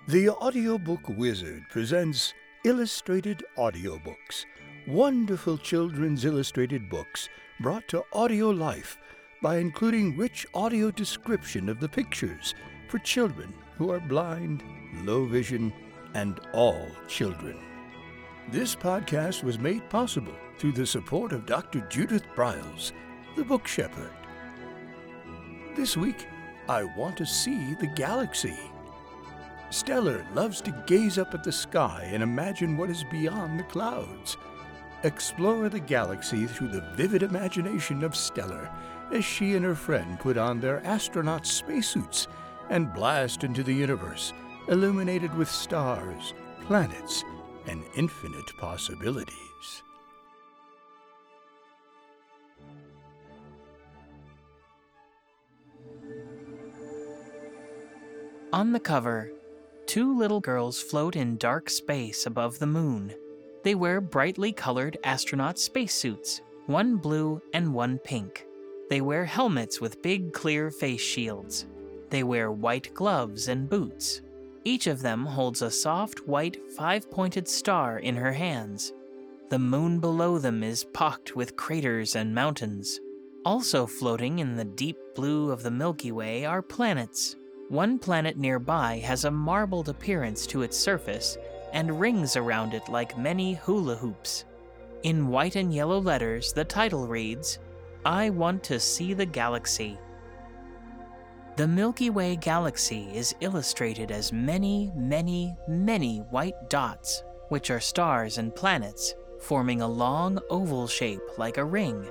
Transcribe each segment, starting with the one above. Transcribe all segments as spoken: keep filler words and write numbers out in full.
The Audiobook Wizard presents Illustrated Audiobooks, wonderful children's illustrated books brought to audio life by including rich audio description of the pictures for children who are blind, low vision, and all children. This podcast was made possible through the support of Doctor Judith Briles, the Book Shepherd. This week, I want to see the galaxy. Stellar loves to gaze up at the sky and imagine what is beyond the clouds. Explore the galaxy through the vivid imagination of Stellar as she and her friend put on their astronaut spacesuits and blast into the universe, illuminated with stars, planets, and infinite possibilities. On the cover, two little girls float in dark space above the moon. They wear brightly colored astronaut spacesuits, one blue and one pink. They wear helmets with big clear face shields. They wear white gloves and boots. Each of them holds a soft white five-pointed star in her hands. The moon below them is pocked with craters and mountains. Also floating in the deep blue of the Milky Way are planets. One planet nearby has a marbled appearance to its surface and rings around it like many hula hoops. In white and yellow letters, the title reads, "I Want to See the Galaxy." The Milky Way galaxy is illustrated as many, many, many white dots, which are stars and planets, forming a long oval shape like a ring.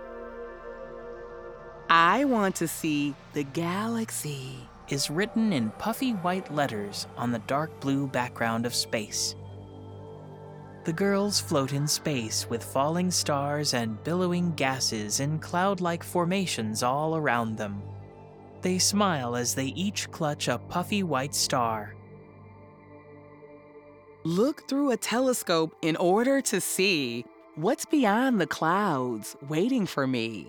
I want to see the galaxy Is written in puffy white letters on the dark blue background of space. The girls float in space with falling stars and billowing gases in cloud-like formations all around them. They smile as they each clutch a puffy white star. Look through a telescope in order to see what's beyond the clouds waiting for me.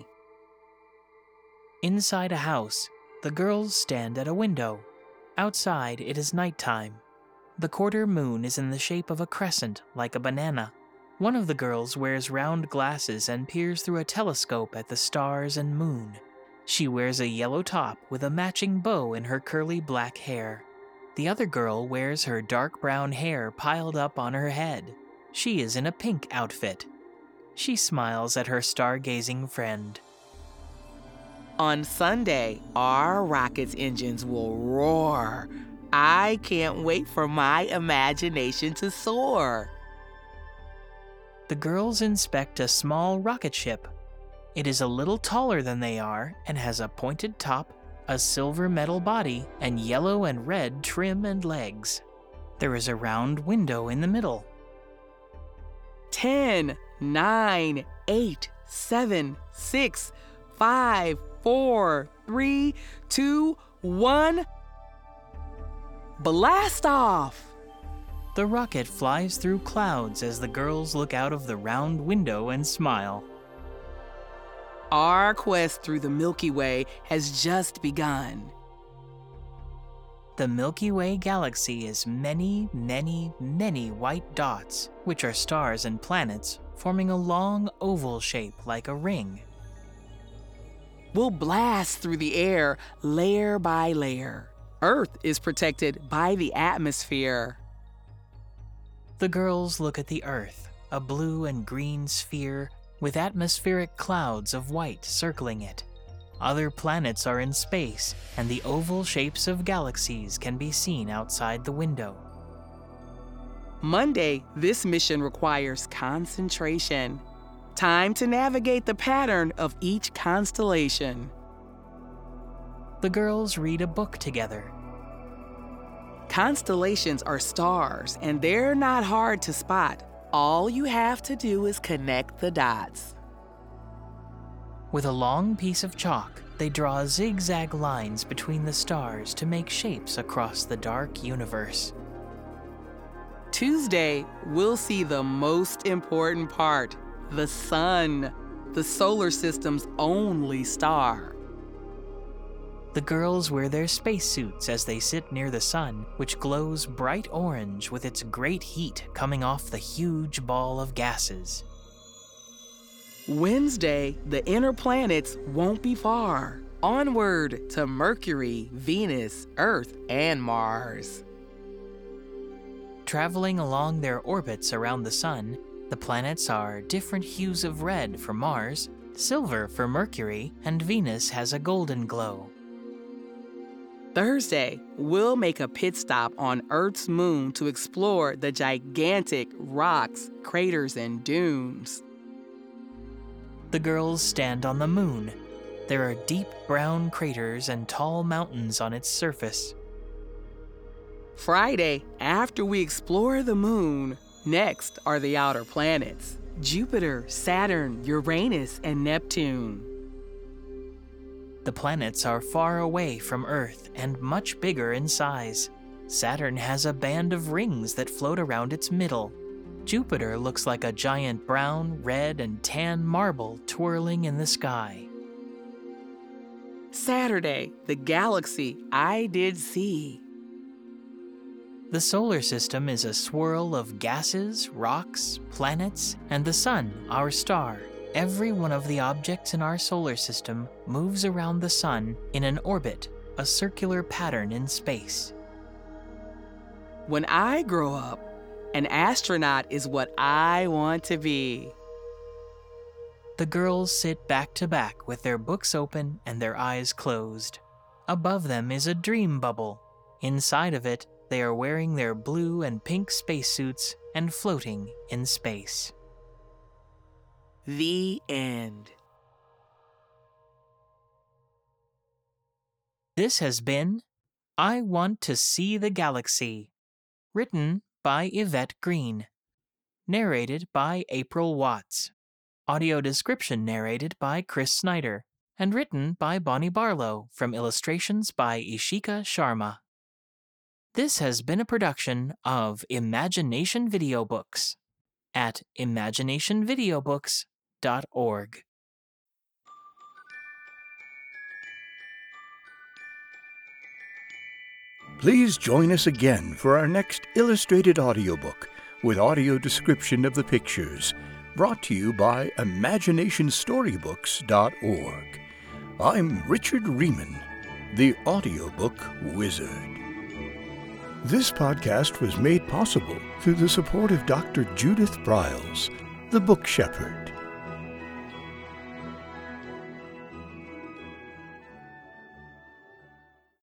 Inside a house, the girls stand at a window. Outside, it is nighttime. The quarter moon is in the shape of a crescent, like a banana. One of the girls wears round glasses and peers through a telescope at the stars and moon. She wears a yellow top with a matching bow in her curly black hair. The other girl wears her dark brown hair piled up on her head. She is in a pink outfit. She smiles at her stargazing friend. On Sunday, our rocket's engines will roar. I can't wait for my imagination to soar. The girls inspect a small rocket ship. It is a little taller than they are and has a pointed top, a silver metal body, and yellow and red trim and legs. There is a round window in the middle. Ten, nine, eight, seven, six, five, four, three, two, one. Blast off! The rocket flies through clouds as the girls look out of the round window and smile. Our quest through the Milky Way has just begun. The Milky Way galaxy is many, many, many white dots, which are stars and planets, forming a long oval shape like a ring. We'll blast through the air layer by layer. Earth is protected by the atmosphere. The girls look at the Earth, a blue and green sphere with atmospheric clouds of white circling it. Other planets are in space, and the oval shapes of galaxies can be seen outside the window. Monday, this mission requires concentration. Time to navigate the pattern of each constellation. The girls read a book together. Constellations are stars, and they're not hard to spot. All you have to do is connect the dots. With a long piece of chalk, they draw zigzag lines between the stars to make shapes across the dark universe. Tuesday, we'll see the most important part. The sun, the solar system's only star. The girls wear their spacesuits as they sit near the sun, which glows bright orange with its great heat coming off the huge ball of gases. Wednesday, the inner planets won't be far. Onward to Mercury, Venus, Earth, and Mars. Traveling along their orbits around the sun, the planets are different hues of red for Mars, silver for Mercury, and Venus has a golden glow. Thursday, we'll make a pit stop on Earth's moon to explore the gigantic rocks, craters, and dunes. The girls stand on the moon. There are deep brown craters and tall mountains on its surface. Friday, after we explore the moon, next are the outer planets: Jupiter, Saturn, Uranus, and Neptune. The planets are far away from Earth and much bigger in size. Saturn has a band of rings that float around its middle. Jupiter looks like a giant brown, red, and tan marble twirling in the sky. Saturday, the galaxy I did see. The solar system is a swirl of gases, rocks, planets, and the sun, our star. Every one of the objects in our solar system moves around the sun in an orbit, a circular pattern in space. When I grow up, an astronaut is what I want to be. The girls sit back to back with their books open and their eyes closed. Above them is a dream bubble. Inside of it, they are wearing their blue and pink spacesuits and floating in space. The end. This has been I Want to See the Galaxy, written by Yvette Green, narrated by April Watts, audio description narrated by Chris Snyder, and written by Bonnie Barlow from illustrations by Ishika Sharma. This has been a production of Imagination Video Books at imagination video books dot org. Please join us again for our next illustrated audiobook with audio description of the pictures, brought to you by imagination storybooks dot org. I'm Richard Riemann, the audiobook wizard. This podcast was made possible through the support of Doctor Judith Briles, the Book Shepherd.